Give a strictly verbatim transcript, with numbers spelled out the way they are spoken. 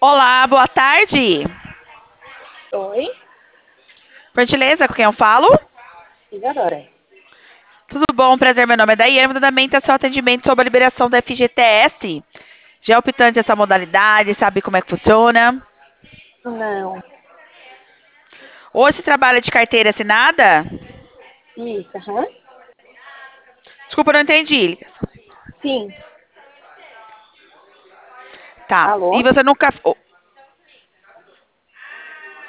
Olá, boa tarde. Oi, Por gentileza, com quem eu falo? Isadora. Tudo bom? Prazer, meu nome é Daiane. Mudamento é seu atendimento sobre a liberação da F G T S. Já é optante essa modalidade, sabe como é que funciona? Não, Hoje você trabalha de carteira assinada? isso, aham. Desculpa, eu não entendi. Sim, Tá. E alô? você nunca.